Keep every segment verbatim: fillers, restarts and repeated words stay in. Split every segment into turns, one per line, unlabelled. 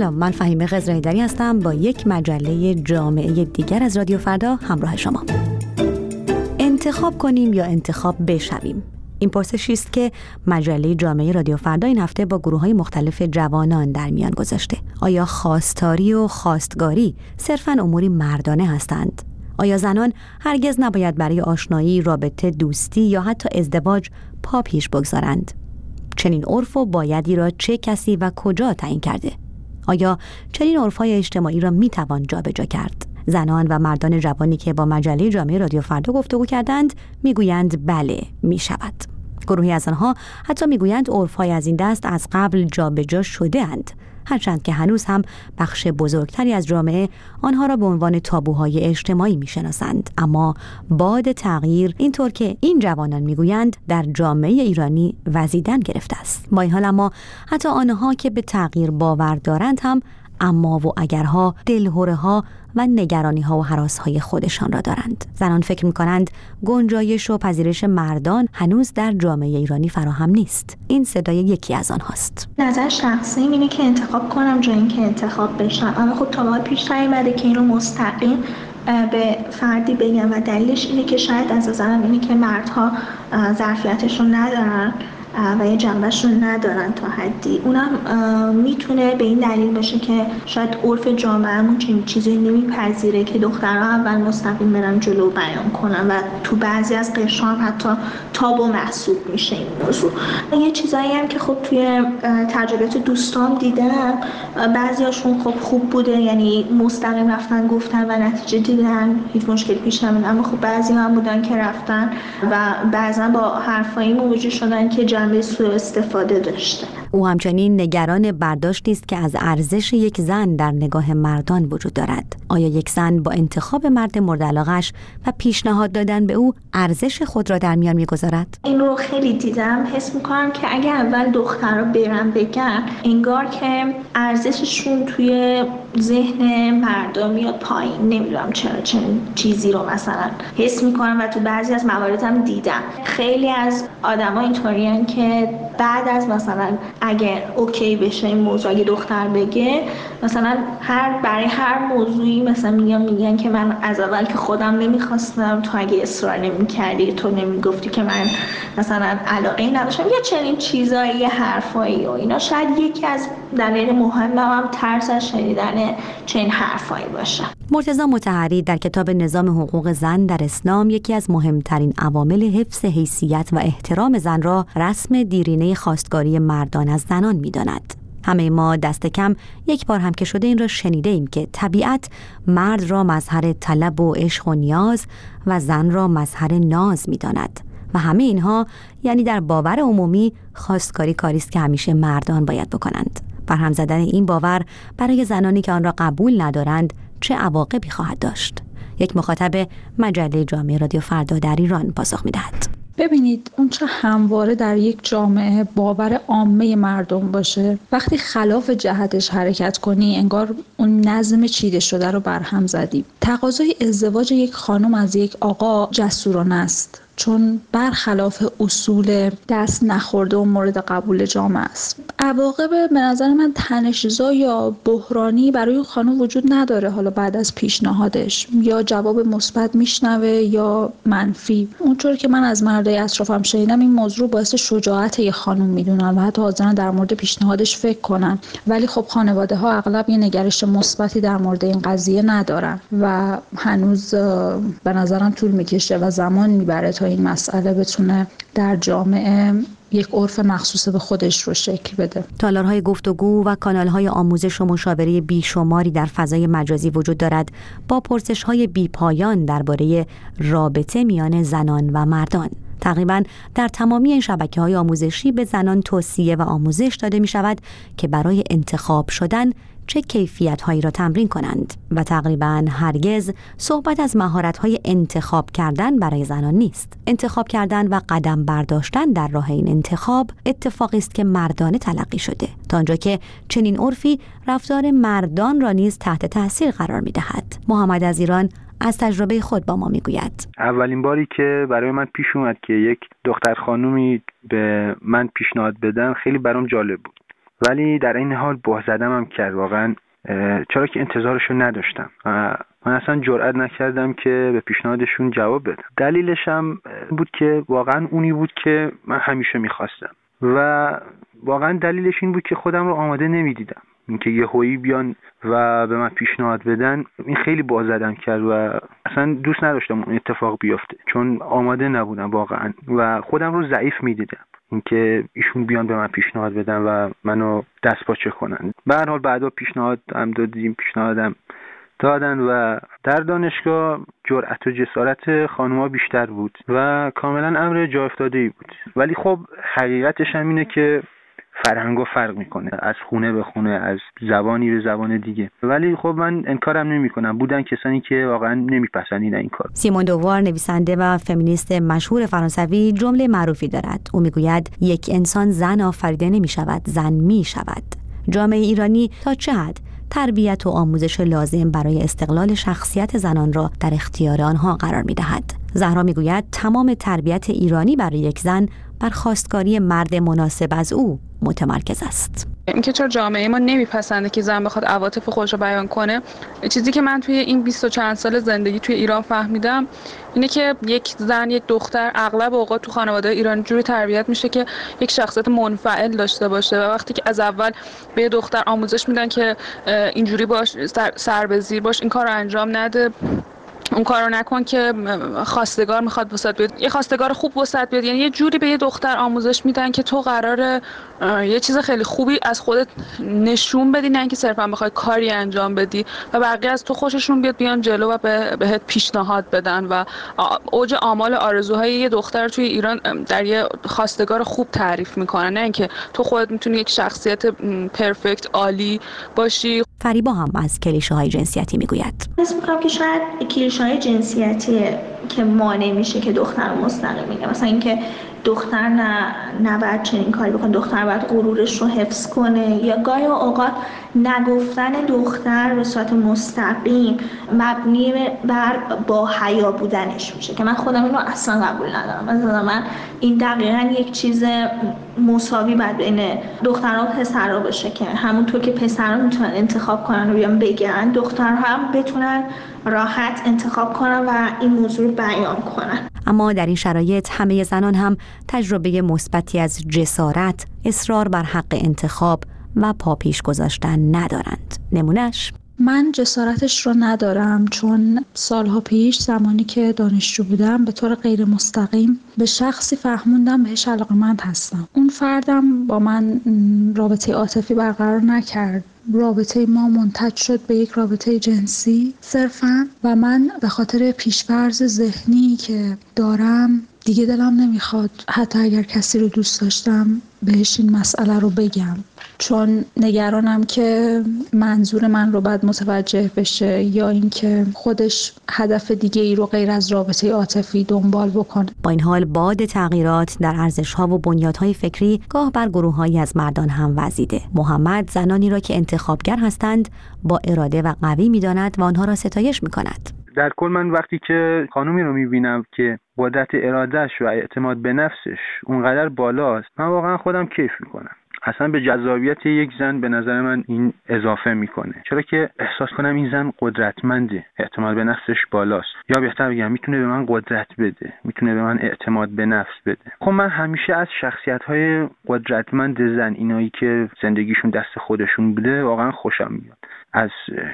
سلام، من فهیمه خضرایی‌دری هستم با یک مجله جامعه دیگر از رادیو فردا همراه شما. انتخاب کنیم یا انتخاب بشویم؟ این پرسشی است که مجله جامعه رادیو فردا این هفته با گروه‌های مختلف جوانان در میان گذاشته. آیا خواستاری و خواستگاری صرفاً اموری مردانه هستند؟ آیا زنان هرگز نباید برای آشنایی، رابطه، دوستی یا حتی ازدواج پا پیش بگذارند؟ چنین عرف و بایدی را چه کسی و کجا تعیین کرده؟ آیا چنین عرف‌های اجتماعی را میتوان جابجا کرد؟ زنان و مردان جوانی که با مجله جامعه رادیو فردا گفتگو کردند میگویند بله میشود. گروهی از آنها حتی میگویند عرف‌های از این دست از قبل جابجا شده اند، هرچند که هنوز هم بخش بزرگتری از جامعه آنها را به عنوان تابوهای اجتماعی میشناسند. اما باد تغییر، اینطور که این جوانان میگویند، در جامعه ایرانی وزیدن گرفته است. با این حال اما حتی آنها که به تغییر باور دارند هم اما و اگرها، دلهره ها و نگرانی ها و هراس های خودشان را دارند. زنان فکر می‌کنند گنجایش و پذیرش مردان هنوز در جامعه ایرانی فراهم نیست. این صدای یکی از آنهاست.
نظر شخصی اینه که انتخاب کنم جای اینکه انتخاب بشم، اما خب تا بعد پیش نیامده که اینو مستقیم به فردی بگم و دلیلش اینه که شاید از نظرم اینه که مردها ظرفیتشون ندارن و یه جنبهشون ندارن تا حدی. اونم میتونه به این دلیل باشه که شاید عرف جامعهمون چنین چیزی نمیپذیره که دخترها اول مستقیم برن جلو بیان کنن و تو بعضی از قشرها هم حتی تابو محسوب میشه این موضوع. یه چیزایی هم که خب توی تجربیات دوستام دیدم، بعضیاشون خب خوب بوده، یعنی مستقیم رفتن گفتن و نتیجه دیدن، هیچ مشکلی پیش نمیاد. اما خب بعضی هم بودن که رفتن و بعضا با حرفایی مواجه شدن که جنبه سوء استفاده داشته.
او همچنین نگران برداشتی است که از ارزش یک زن در نگاه مردان وجود دارد. آیا یک زن با انتخاب مرد مورد علاقه‌اش و پیشنهاد دادن به او ارزش خود را در میان می‌گذارد؟
این رو خیلی دیدم. حس می‌کنم که اگه اول دخترها برن بگن، انگار که ارزششون توی ذهن مردم میاد پایین. نمیدونم چرا چنین چیزی رو مثلا حس می‌کنم و تو بعضی از موارد هم دیدم. خیلی از آدم‌ها اینطوریان که بعد از مثلا اگه اوکی بشه این موضوع، اگه دختر بگه مثلا هر برای هر موضوعی مثلا میگن میگن که من از اول که خودم نمیخواستم، تو اگه اصرار نمیکردی، تو نمیگفتی که من مثلا علاقه نداشتم، یا چنین چیزایی، حرفایی و اینا. شاید یکی از دلایل مهمم هم ترس از شنیدن چنین حرفایی باشه.
مرتضی مطهری در کتاب نظام حقوق زن در اسلام یکی از مهمترین عوامل حفظ حیثیت و احترام زن را رسم دیرینه خواستگاری مردان از زنان می‌داند. همه ما دست کم یک بار هم که شده این را شنیده ایم که طبیعت مرد را مظهر طلب و عشق و نیاز و زن را مظهر ناز می‌داند و همه اینها یعنی در باور عمومی خواستگاری کاری است که همیشه مردان باید بکنند. برهم زدن این باور برای زنانی که آن را قبول ندارند چه عواقبی خواهد داشت؟ یک مخاطب مجله جامعه رادیو فردا در ایران پاسخ می‌دهد.
ببینید، اون چه همواره در یک جامعه باور عامه مردم باشه، وقتی خلاف جهتش حرکت کنی انگار اون نظم چیده شده رو برهم زدی. تقاضای ازدواج یک خانم از یک آقا جسورانه است، چون برخلاف اصول دست نخورده و مورد قبول جامعه است. عواقب به نظر من تنش‌زا یا بحرانی برای اون خانم وجود نداره. حالا بعد از پیشنهادش یا جواب مثبت میشنوه یا منفی. اونطور که من از مردای اطرافم شنیدم، این موضوع باعث شجاعت یک خانم میدونن و حتی حاضرن در مورد پیشنهادش فکر کنن. ولی خب خانواده ها اغلب یه نگرش مثبتی در مورد این قضیه ندارن و هنوز به نظرم طول میکشه و زمان میبره تا این مسئله بتونه در جامعه یک عرف مخصوص به خودش رو شکل بده.
تالارهای گفتگو و کانالهای آموزش و مشاوره بیشماری در فضای مجازی وجود دارد با پرسش‌های بی‌پایان درباره رابطه میان زنان و مردان. تقریباً در تمامی این شبکه‌های آموزشی به زنان توصیه و آموزش داده می‌شود که برای انتخاب شدن چه کیفیت‌هایی را تمرین کنند و تقریباً هرگز صحبت از مهارت‌های انتخاب کردن برای زنان نیست. انتخاب کردن و قدم برداشتن در راه این انتخاب اتفاقی است که مردانه تلقی شده، تا آنجا که چنین عرفی رفتار مردان را نیز تحت تاثیر قرار می‌دهد. محمد از ایران از تجربه خود با ما میگوید.
اولین باری که برای من پیش اومد که یک دختر خانومی به من پیشنهاد بدن، خیلی برام جالب بود ولی در این حال باه زدم هم کرد واقعا، چرا که انتظارشو نداشتم. من اصلا جرئت نکردم که به پیشنهادشون جواب بدم. دلیلش هم بود که واقعا اونی بود که من همیشه میخواستم و واقعا دلیلش این بود که خودم رو آماده نمیدیدم. اینکه یه هویی بیان و به من پیشنهاد بدن، این خیلی باه زدم کرد و اصلا دوست نداشتم اون اتفاق بیفته، چون آماده نبودم واقعا و خودم رو ضعیف میدیدم اینکه ایشون بیان به من پیشنهاد بدن و منو دست پاچه کنن. به هر حال بعدا پیشنهاد هم دادیم، پیشنهادم دادن و در دانشگاه جرأت و جسارت خانوما بیشتر بود و کاملا امر جا افتاده‌ای بود. ولی خب حقیقتش هم اینه که فرهنگو فرق میکنه، از خونه به خونه، از زبانی به زبان دیگه. ولی خب من انکارم نمیکنم، بودن کسانی که واقعا نمیپسندیدن این کار.
سیمون دووار، نویسنده و فمینیست مشهور فرانسوی، جمله معروفی دارد. او میگوید یک انسان زن آفریده نمیشود، زن میشود. جامعه ایرانی تا چه حد تربیت و آموزش لازم برای استقلال شخصیت زنان را در اختیار آنها قرار می‌دهد. زهرا میگوید تمام تربیت ایرانی برای یک زن بر خواستگاری مرد مناسب از او متمرکز است.
اینکه چرا جامعه ما نمیپسنده که زن بخواد عواطف خودش رو بیان کنه، چیزی که من توی این بیست و چند سال زندگی توی ایران فهمیدم اینه که یک زن، یک دختر اغلب اوقات تو خانواده ایرانی جوری تربیت میشه که یک شخصیت منفعل داشته باشه و وقتی که از اول به دختر آموزش میدن که اینجوری باش، سر, سر به زیر باش، این کار رو انجام نده، اون کارو نکن که خواستگار میخواد وسط بیاد، یه خواستگار خوب وسط بیاد، یعنی یه جوری به یه دختر آموزش میدن که تو قراره یه چیز خیلی خوبی از خودت نشون بدی، نه اینکه صرفا بخوای کاری انجام بدی و بقیه از تو خوششون بیاد بیان جلو و به بهت پیشنهاد بدن. و اوج آمال آرزوهای یه دختر توی ایران در یه خواستگار خوب تعریف میکنن، نه اینکه تو خودت میتونی یک شخصیت پرفکت عالی باشی.
فریبا هم از کلیشه‌های جنسیتی میگوید.
حس می‌کنم که شاید کلیشه‌های جنسیتی که مانع میشه که دختر مستقیم میگه، مثلا اینکه دختر نه نباید چنین کاری بکنه، دختر باید غرورش رو حفظ کنه، یا گاهی اوقات نگفتن دختر به صورت مستقیم مبنی بر با حیا بودنش میشه که من خودم اینو اصلا قبول ندارم. مثلا من این دقیقاً یک چیز مساوی باید بین دخترها و پسرها باشه که همونطور که پسرها میتونن انتخاب کنن و بیان بگن، دخترها هم بتونن راحت انتخاب کنن و این موضوع رو بیان کنن.
اما در این شرایط همه زنان هم تجربه مثبتی از جسارت، اصرار بر حق انتخاب و پاپیش گذاشتن ندارند. نمونهش
من جسارتش رو ندارم، چون سالها پیش زمانی که دانشجو بودم به طور غیر مستقیم به شخصی فهموندم بهش علاقه‌مند هستم. اون فردم با من رابطه عاطفی برقرار نکرد، رابطه ما منتج شد به یک رابطه جنسی صرفاً و من به خاطر پیش‌فرض ذهنی که دارم دیگه دلم نمیخواد حتی اگر کسی رو دوست داشتم بهش این مسئله رو بگم، چون نگرانم که منظور من رو بعد متوجه بشه یا اینکه خودش هدف دیگه ای رو غیر از رابطه عاطفی دنبال بکنه.
با این حال باد تغییرات در ارزش‌ها و بنیادهای فکری گاه بر گروه‌هایی از مردان هم وزیده. محمد زنانی را که انتخابگر هستند با اراده و قوی می‌داند و آنها را ستایش می‌کند.
در کل من وقتی که خانومی رو می‌بینم که قدرت ارادهش و اعتماد به نفسش اونقدر بالاست، من واقعا خودم کیف می‌کنم. اصلا به جذابیت یک زن به نظر من این اضافه میکنه، چرا که احساس کنم این زن قدرتمنده، اعتماد به نفسش بالاست، یا بهتر بگم میتونه به من قدرت بده، میتونه به من اعتماد به نفس بده. خب من همیشه از شخصیت‌های قدرتمند زن، اینایی که زندگیشون دست خودشون بوده، واقعا خوشم میاد. از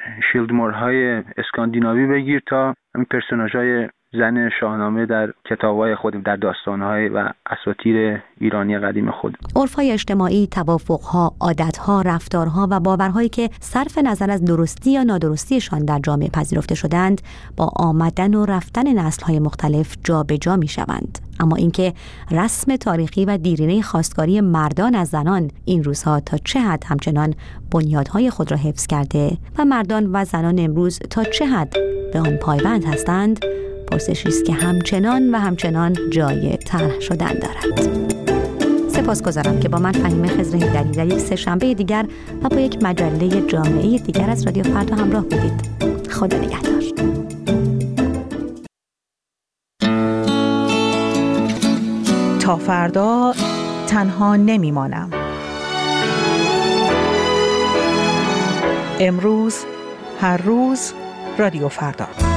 شیلدمورهای اسکاندیناوی بگیر تا همین پرسوناژهای زن شاهنامه در کتاب‌های خودم، در داستان‌های و اساطیر ایرانی قدیم خود.
عرف‌های اجتماعی، توافق‌ها، عادت‌ها، رفتارها و باورهایی که صرف نظر از درستی یا نادرستیشان در جامعه پذیرفته شدند، با آمدن و رفتن نسل‌های مختلف جابجا می‌شوند. اما اینکه رسم تاریخی و دیرینه خواستگاری مردان از زنان این روزها تا چه حد همچنان بنیادهای خود را حفظ کرده و مردان و زنان امروز تا چه حد به آن پایبند هستند، پرسشی است که همچنان و همچنان جای طرح شدن دارد. سپاسگزارم که با من فهیمه خضرهیدری در یک سه‌شنبه دیگر و با یک مجله جامعه دیگر از رادیو فردا همراه بودید. خدا نگهدار.
تا فردا تنها نمیمانم. امروز، هر روز، رادیو فردا.